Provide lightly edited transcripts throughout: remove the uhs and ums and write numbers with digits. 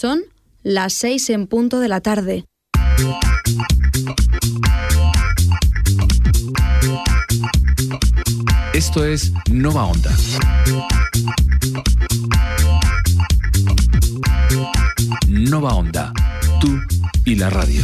Son las 6 en punto de la tarde. Esto es Nova Onda. Nova Onda, tú y la radio.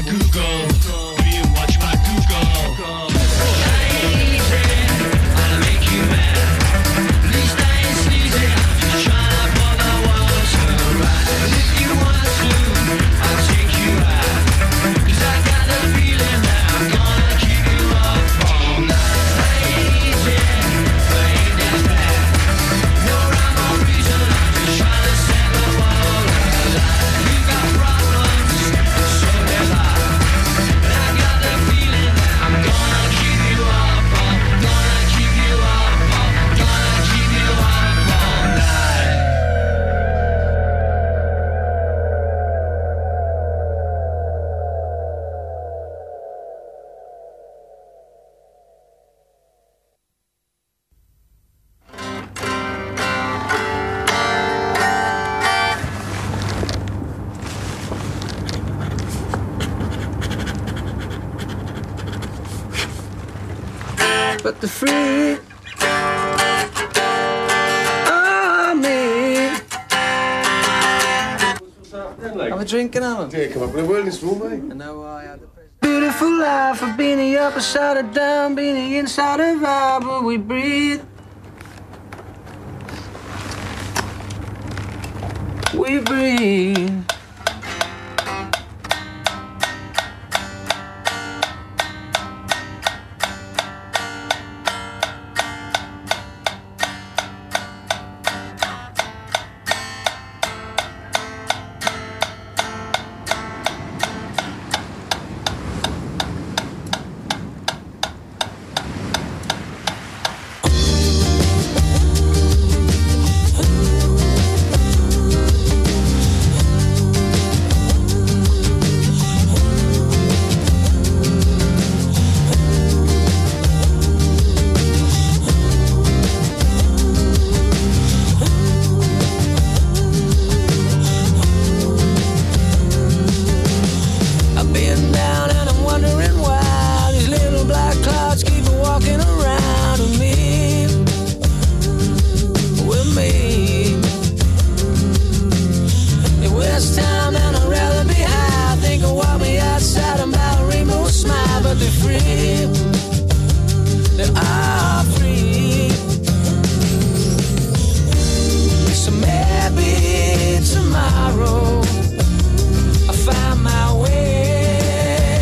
Google. Do you watch my Google? Easy, I'll make you mad. Please stay sleazy. I'm just trying to pull the world to right. If you want to, I'll take you out. 'Cause I got the feeling that I'm gonna keep you up all night. Easy, but ain't that bad. No rhyme or reason. I'm just trying to set the world alight. You got problems, so there's I. But I got the feeling that I'm gonna keep you up, gonna keep you up, gonna keep you up all night. But the free army. Have a drink and Alan. Yeah, come up with a world this room, mate. And now I had the beautiful life of being the upper side of down, being the inside of out, but we breathe. We breathe. I've been down and I'm wondering why these little black clouds keep walking around with me, with me. It was time and I'd rather be high. Think of walk me outside and buy a rainbow smile, but they're free. They are free. So maybe tomorrow I'll find my way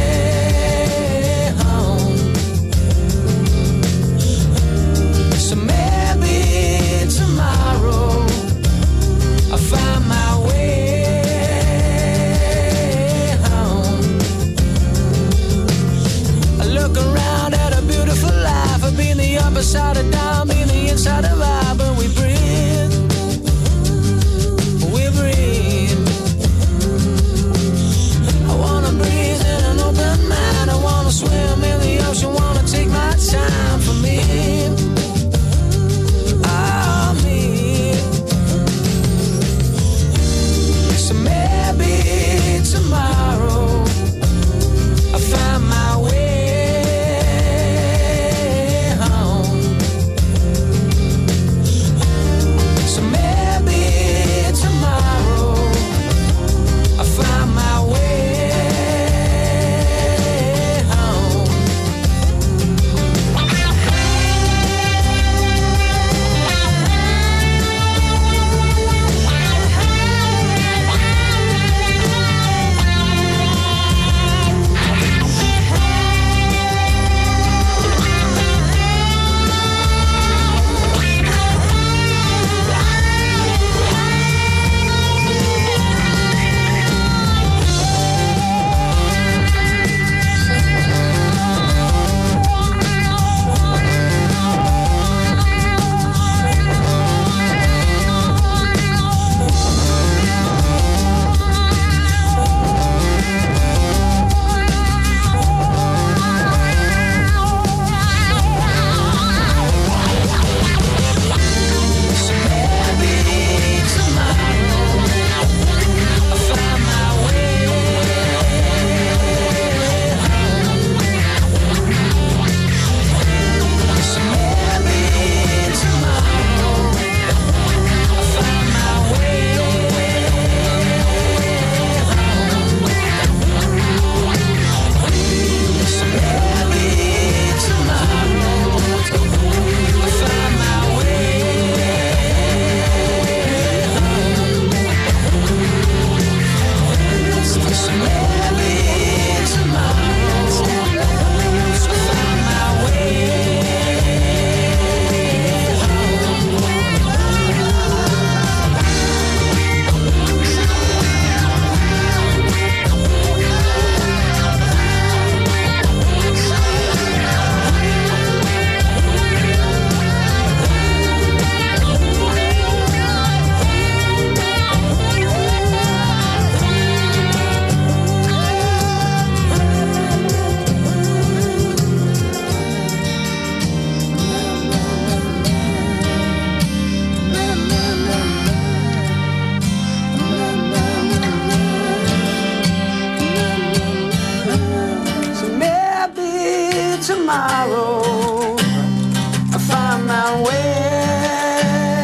tomorrow I find my way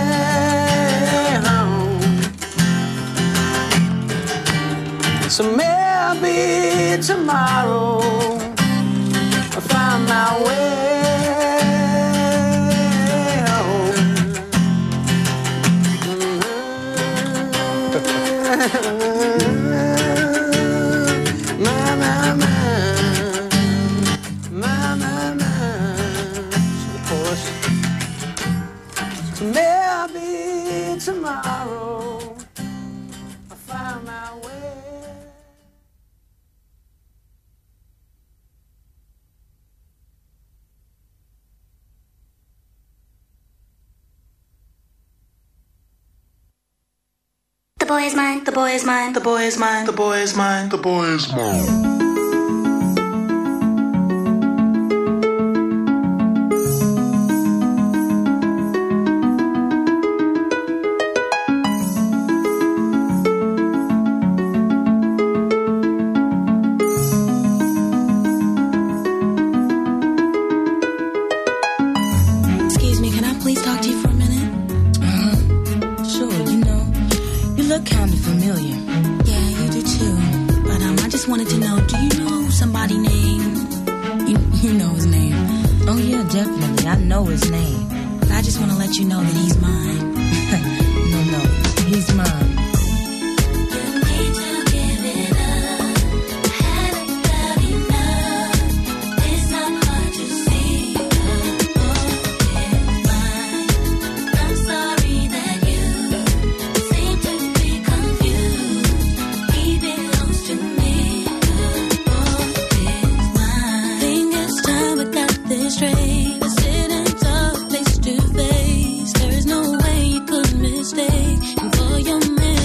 home. So maybe tomorrow I find my way home. Maybe tomorrow I'll find my way. The boy is mine, the boy is mine, the boy is mine, the boy is mine, the boy is mine. Face to face, there is no way you could mistake. And for your man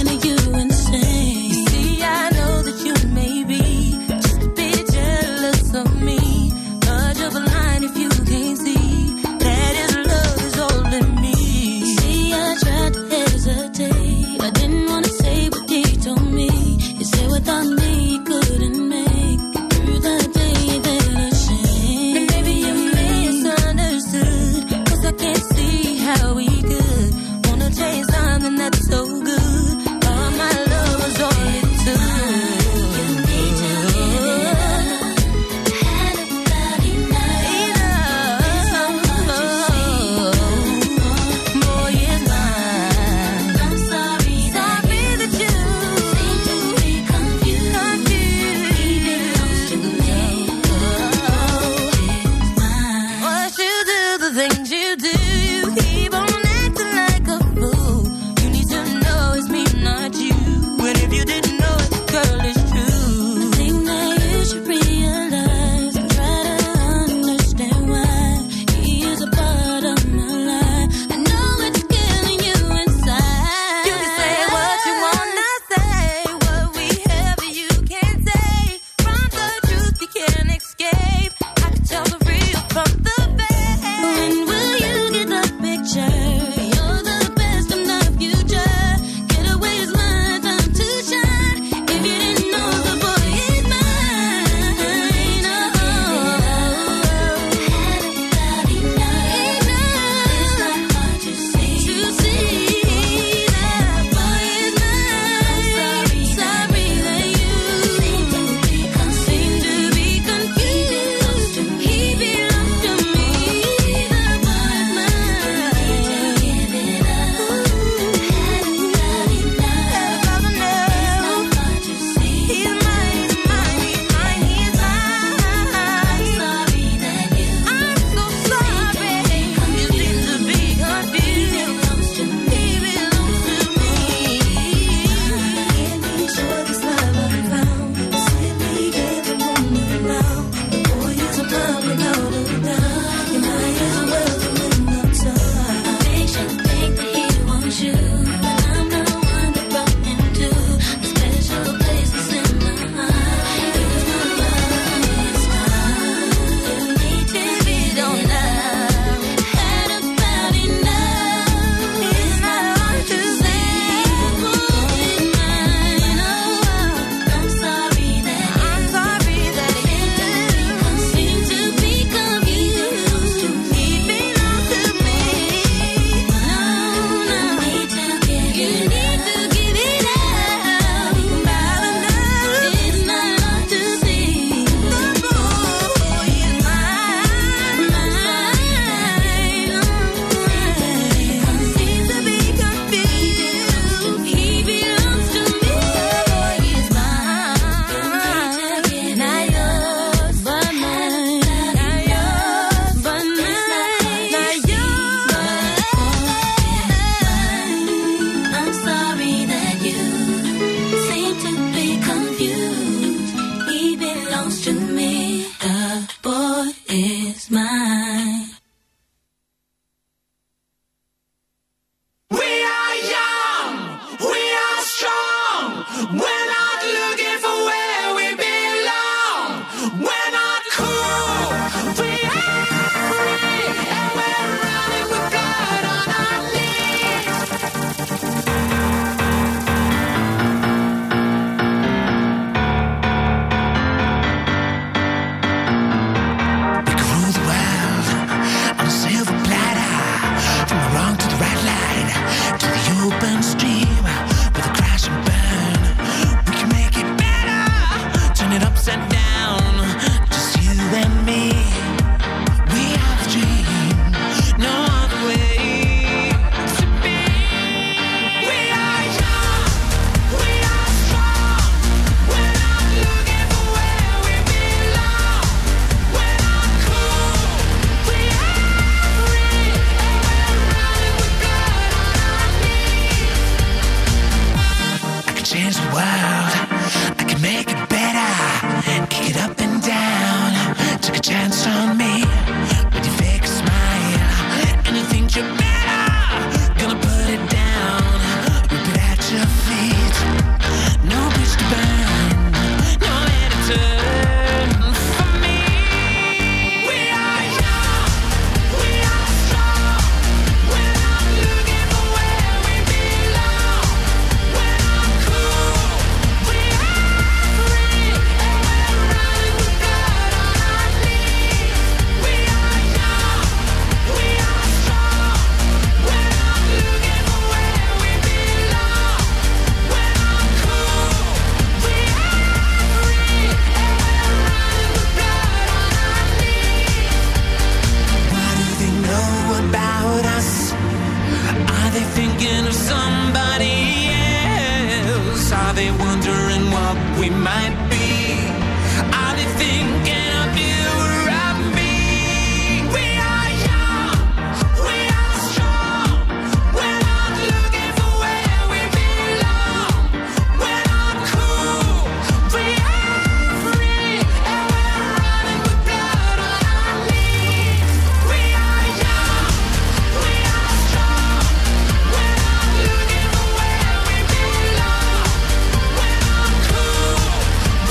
thinking of somebody else? Are they wondering what we might be? Are they thinking of you or of me? We are young, we are strong. We're not looking for where we belong. We're not cool, we are free, and we're running with blood on our knees. We are young, we are strong. We're not looking for where we belong. We're not cool,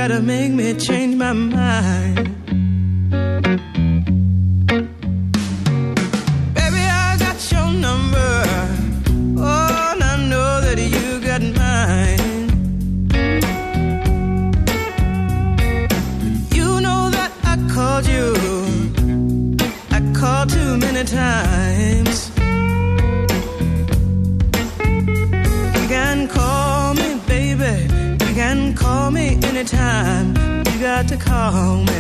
gotta make me change my mind. Baby, I got your number. Oh, and I know that you got mine. You know that I called you. I called too many times. You can call me, baby. You can call me anytime. You got to call me.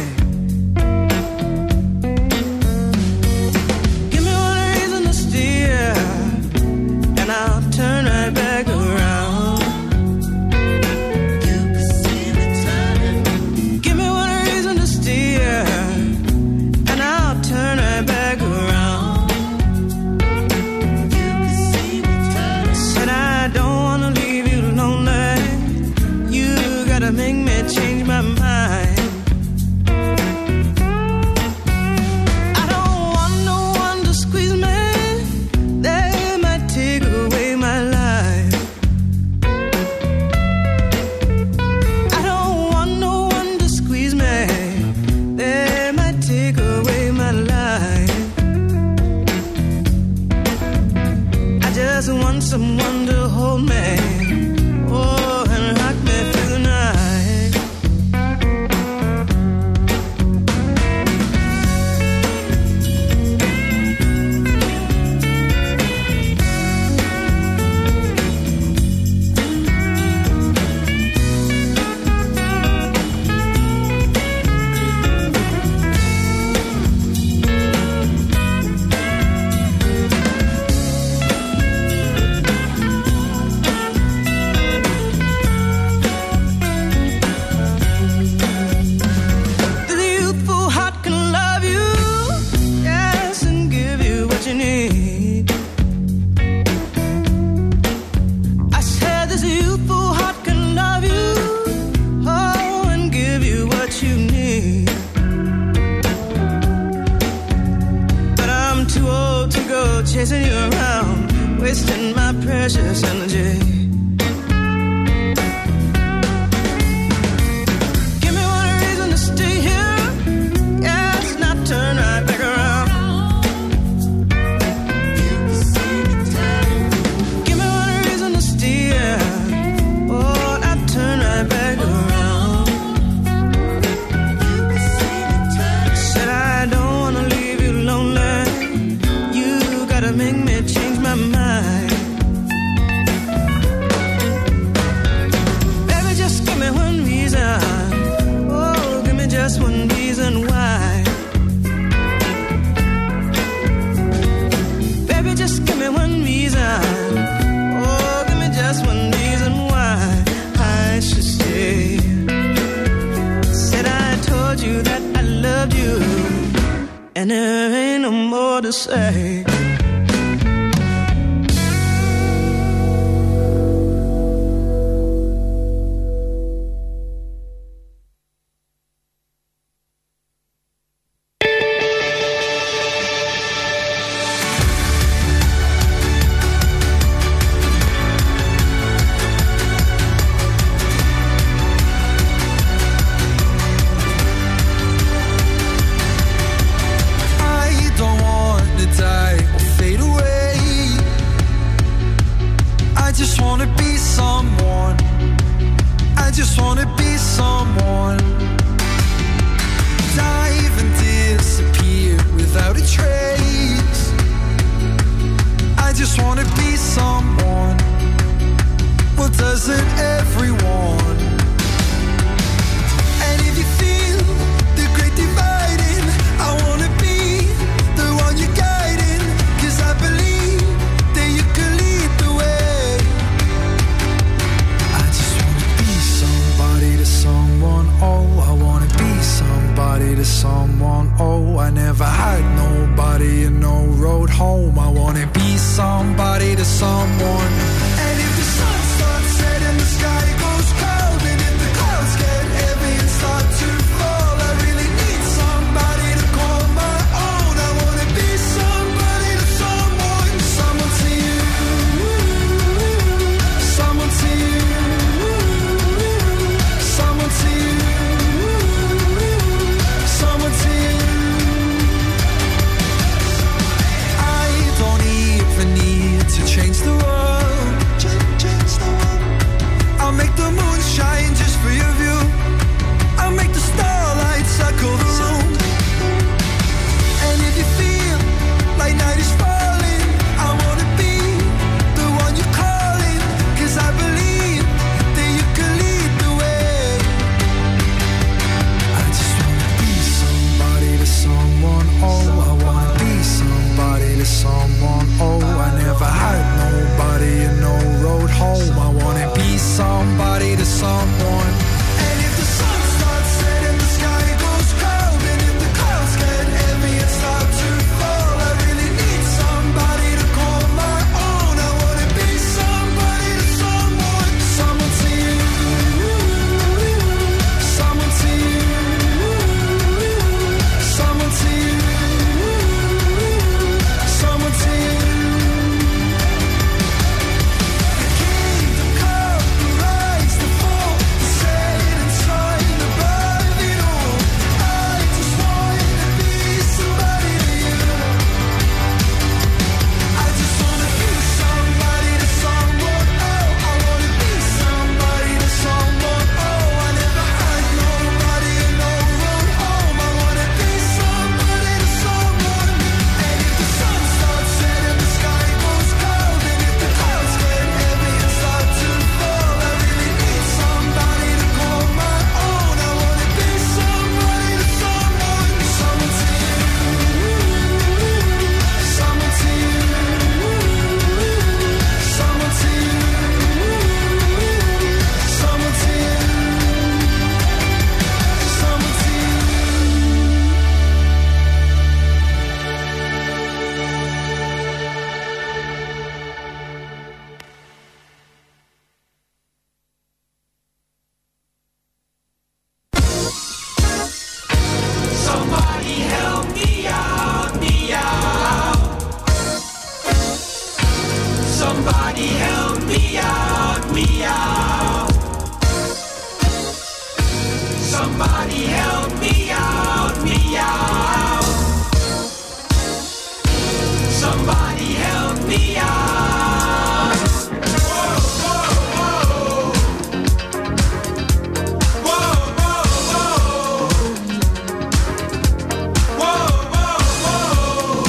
Give me one reason to steer, and I'll turn right back around. You can see me turning. Give me one reason to steer, and I'll turn right back around. You can see me turning. Said I don't wanna leave you lonely. You gotta make me change my mind. I don't want no one to squeeze me. They might take away my life. I don't want no one to squeeze me. They might take away my life. I just want someone to hold me. Oh, and rock me through the night. The youthful heart can love you, yes, and give you what you need. I said this youthful heart can love you, oh, and give you what you need. But I'm too old to go chasing you around, wasting my precious energy. Give me one reason to stay here, yes, not turn right back around. Give me one reason to steer, oh, not turn right back around. Said I don't wanna leave you lonely. You gotta make me change my mind. Baby, just give me one reason. Oh, give me just one reason why. Baby, just give me one reason. Oh, give me just one reason why I should stay. Said I told you that I loved you, and there ain't no more to say. I don't want to die or fade away. I just want to be someone. I just want to be someone. Dive and disappear without a trace. I just want to be someone. Well, doesn't everyone? And if you feel the great dividing, I wanna be the one you're guiding. 'Cause I believe that you can lead the way. I just wanna be somebody to someone. Oh, I wanna be somebody to someone. Oh, I never had nobody and no road home. I wanna be somebody to someone. And if the sun starts setting, the sky goes cold, and if the clouds get heavy and start to fall, I really need somebody to call my own. I wanna be somebody to someone. Someone to you, someone to you, someone to you. Somebody help me out, me out. Somebody help me out. Whoa, whoa, whoa. Whoa, whoa, whoa. Whoa, whoa, whoa.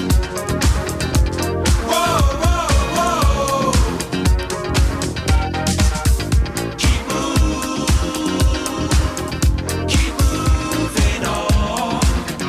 Whoa, whoa, whoa. Keep moving on.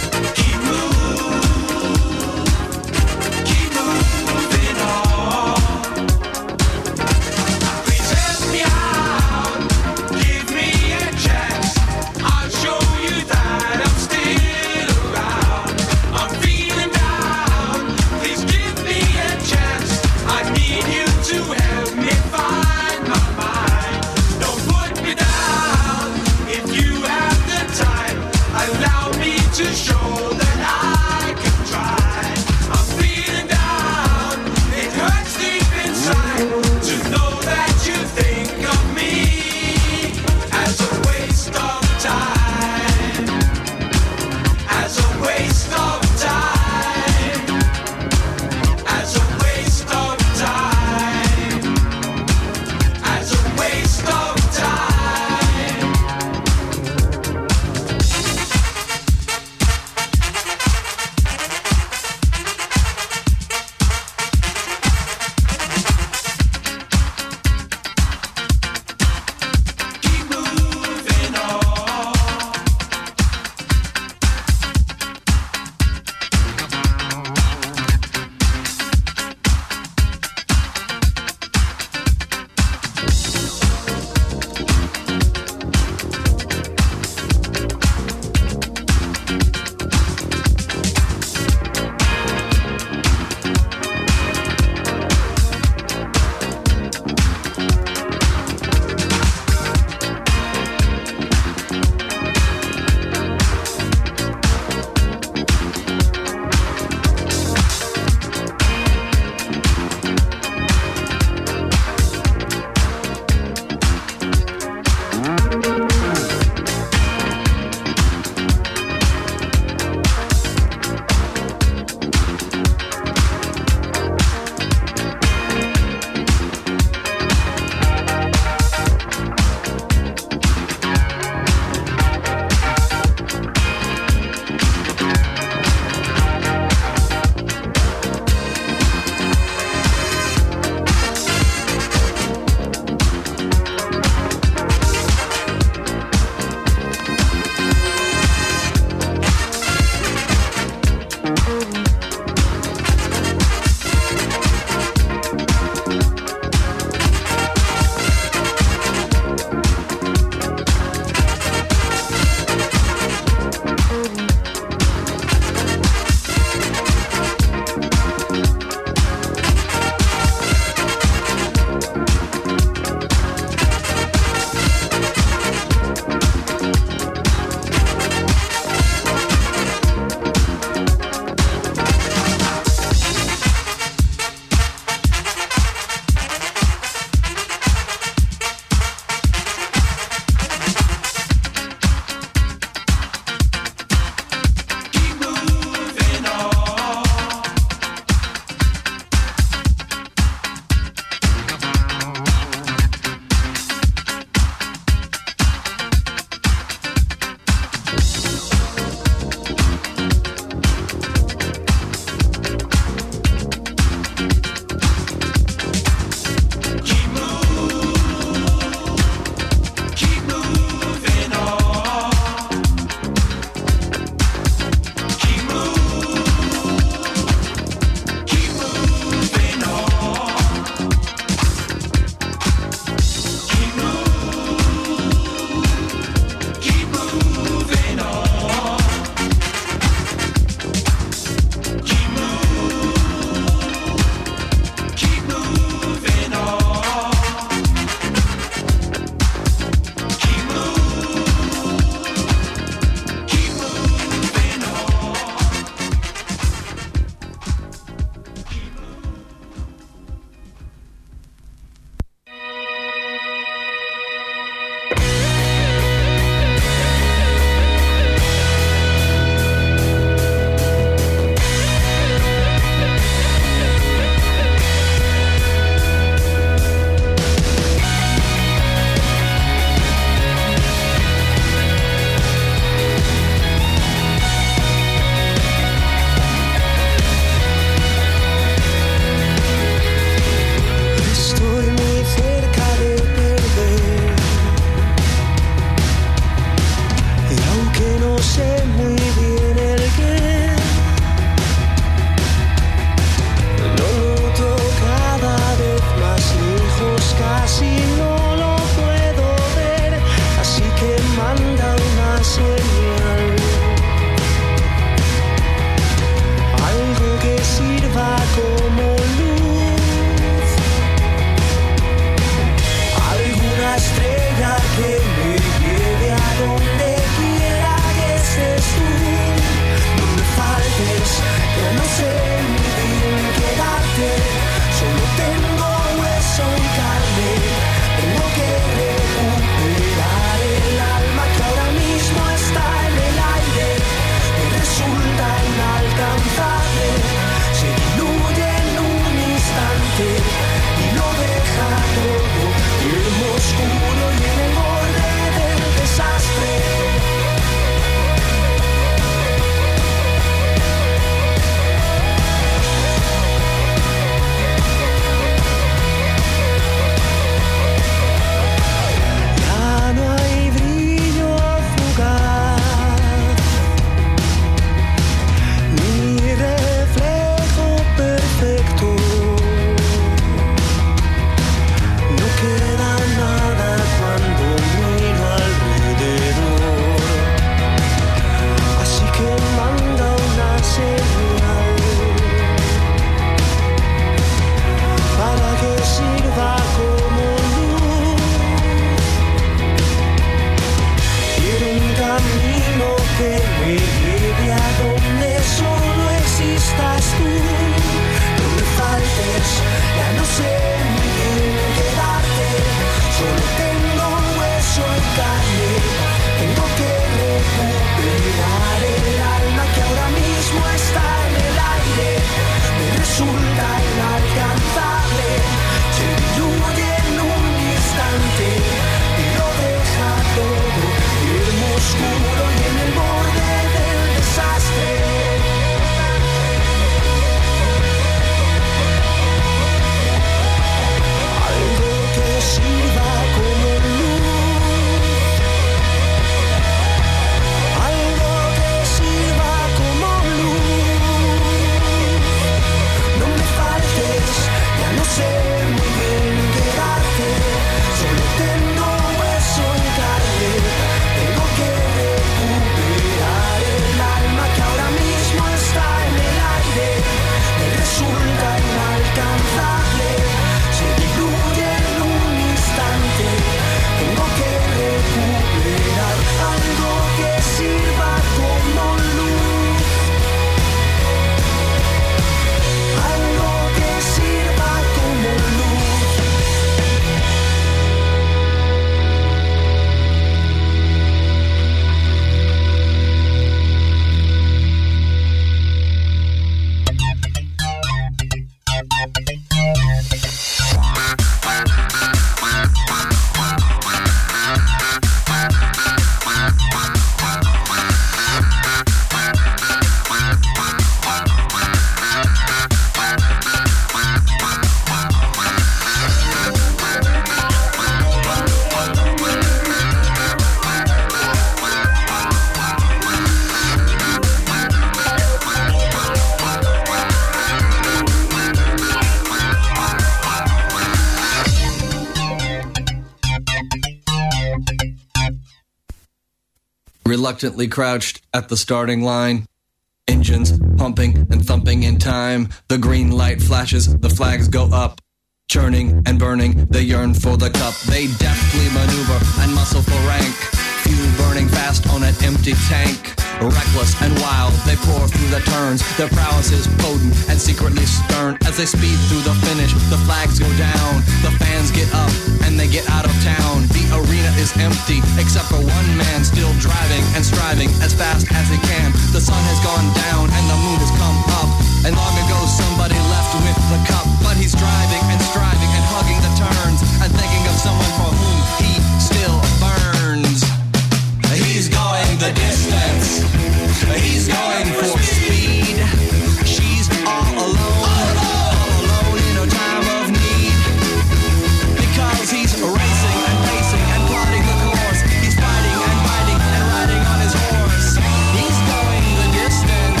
reluctantly crouched at the starting line. Engines pumping and thumping in time. The green light flashes, the flags go up. Churning and burning, they yearn for the cup. They deftly maneuver and muscle for rank. Fuel burning fast on an empty tank. Reckless and wild, they pour through the turns. Their prowess is potent and secretly stern. As they speed through the finish, the flags go down. The fans get up and they get out of town. The arena is empty, except for one man still driving and striving as fast as he can. The sun has gone down and the moon has come up. And long ago somebody left with the cup. But he's driving and striving and hugging the turns and thinking of someone for whom he still burns. He's going the distance. He's going for speed. She's all alone in her time of need. Because he's racing and pacing and plotting the course. He's fighting and biting and riding on his horse. He's going the distance.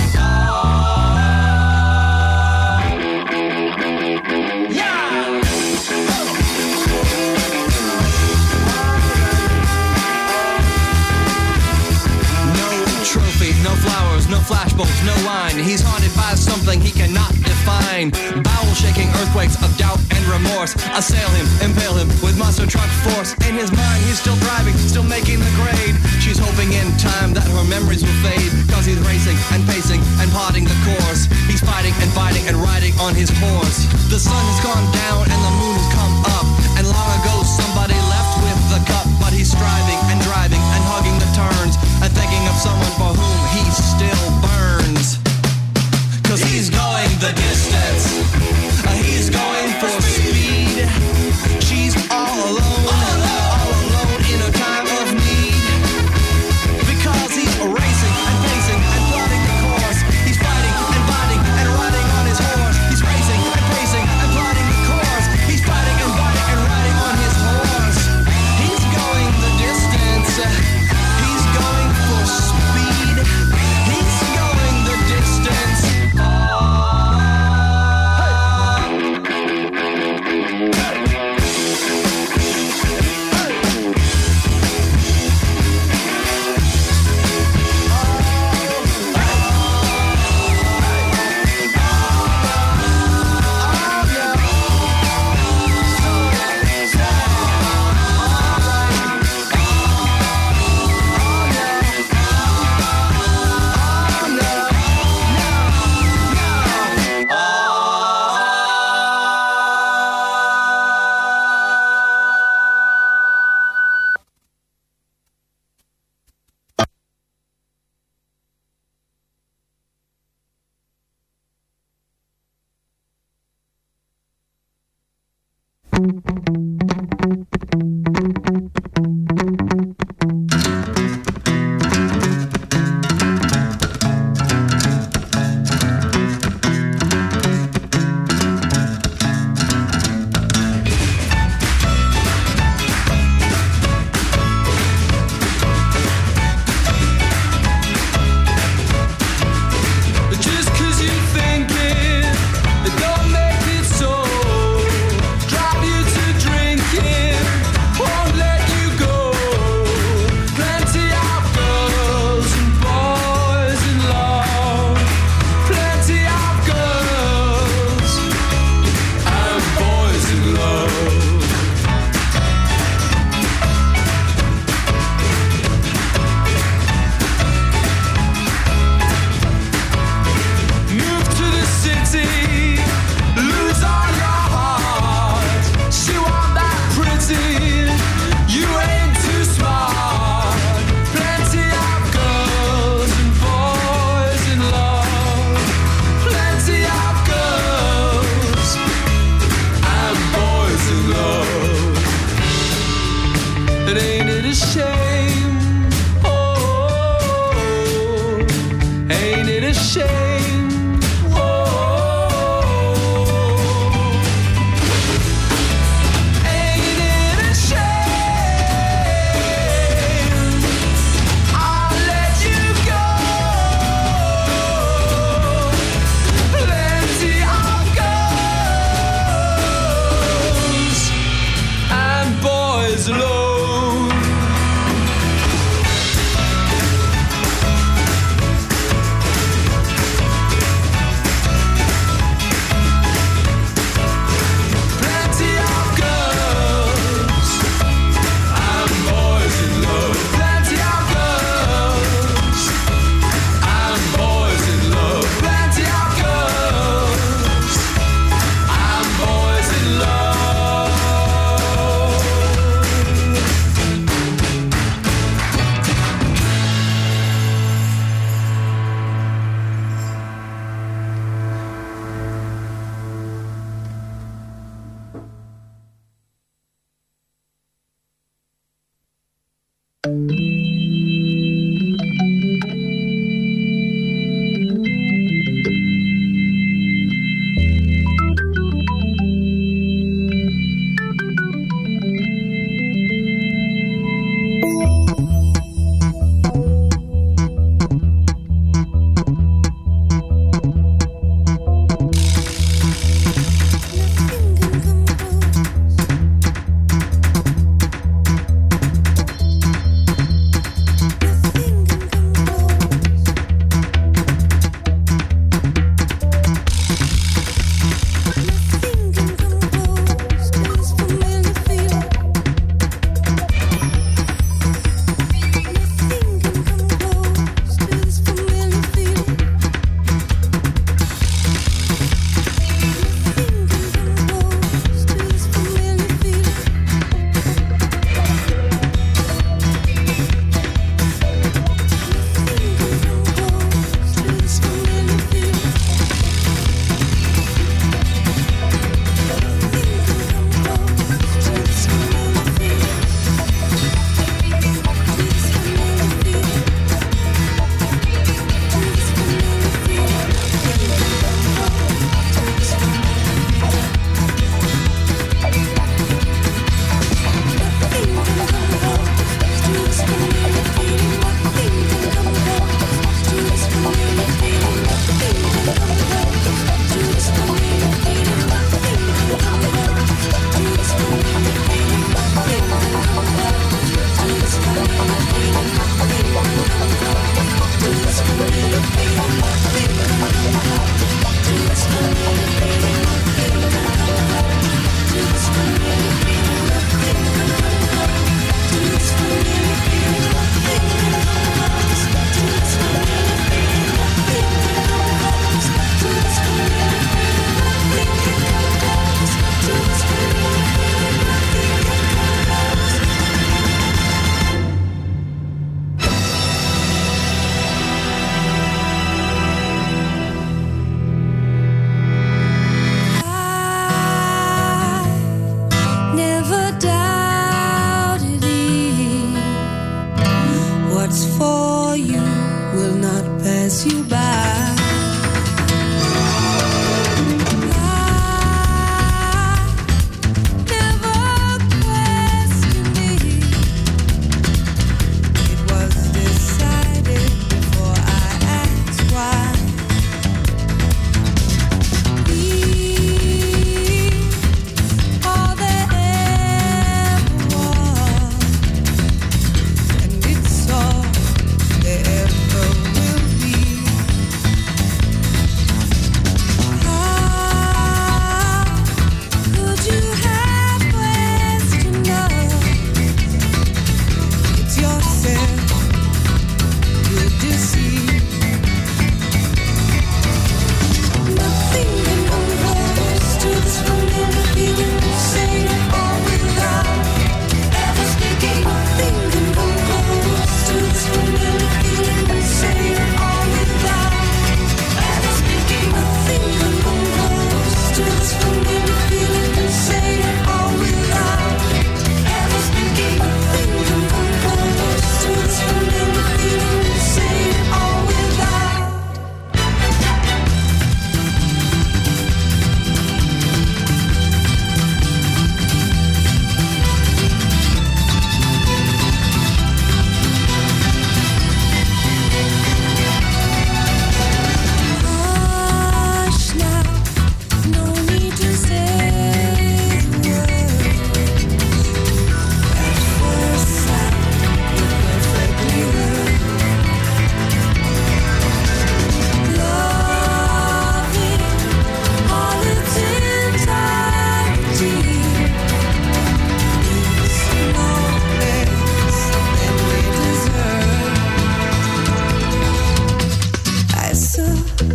No flowers, no flashbulbs, no wine. He's haunted by something he cannot define. Bowel-shaking earthquakes of doubt and remorse assail him, impale him with monster truck force. In his mind, he's still driving, still making the grade. She's hoping in time that her memories will fade. Cause he's racing and pacing and plotting the course. He's fighting and fighting and riding on his horse. The sun has gone down and the moon has come up. And long ago somebody left with the cup. But he's striving and driving and hugging the turns and thinking of someone for whom he still burns. Cause he's going the distance. He's going for speed. She's all alone in a time of need. Because he's racing and pacing and plotting the course. He's fighting and biting and riding on his horse. He's racing and pacing and plotting the course. He's fighting and biting and riding on his horse. He's going the distance. He's going for speed. He's going the distance.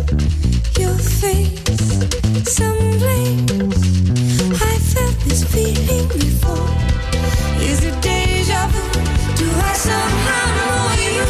your face someplace. I felt this feeling before. Is it deja vu? Do I somehow know you?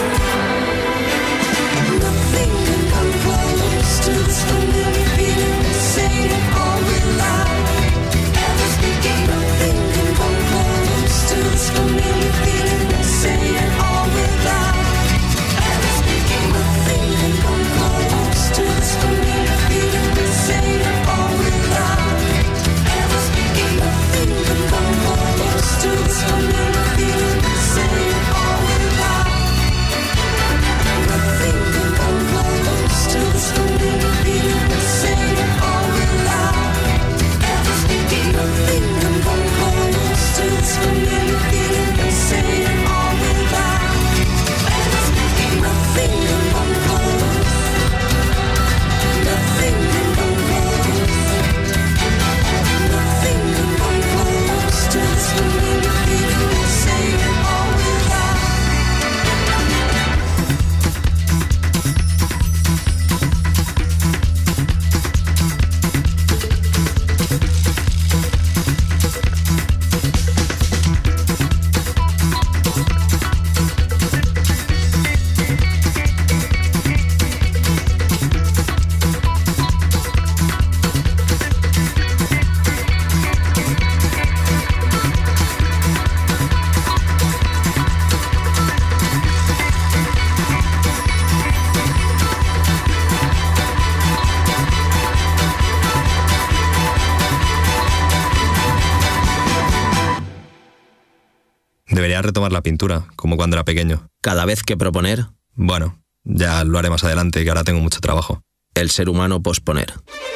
Nothing can come close to this familiar feeling. Say it all with loud. Ever speaking, nothing can come close to this familiar feeling. Say it all with loud. Ever speaking, nothing can come close to this familiar feeling. Say it all with loud. Ever speaking, nothing can come close to this familiar feeling. Say it all with loud. Nothing can come close to this familiar feeling. Say it all with loud. Ever speaking, nothing can come close to this familiar feeling. Say it all with loud. Ever speaking, nothing can come close. Nothing can come close. Nothing can come close to this familiar feeling. Say it all with loud. Debería retomar la pintura, como cuando era pequeño. Cada vez que proponer, Bueno, ya lo haré más adelante, que ahora tengo mucho trabajo. el ser humano posponer.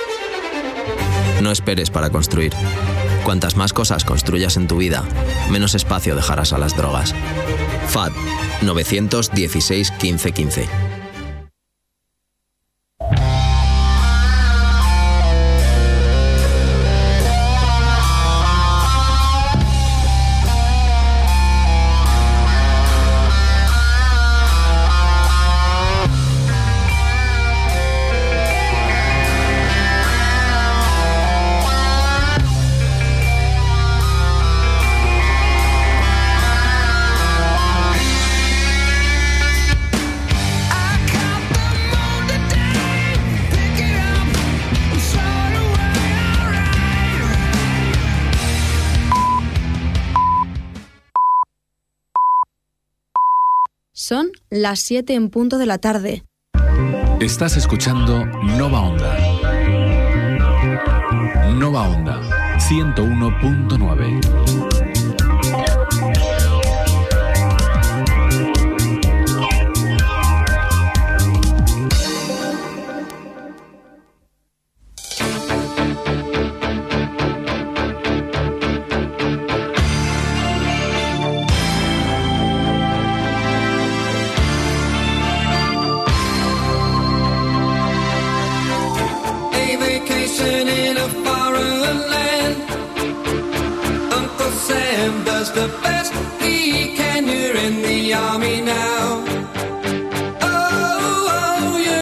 No esperes para construir. Cuantas más cosas construyas en tu vida, menos espacio dejarás a las drogas. FAD 916 15 15. Son las 7 en punto de la tarde. Estás escuchando Nova Onda. Nova Onda 101.9. A vacation in a foreign land. Uncle Sam does the best he can. You're in the army now.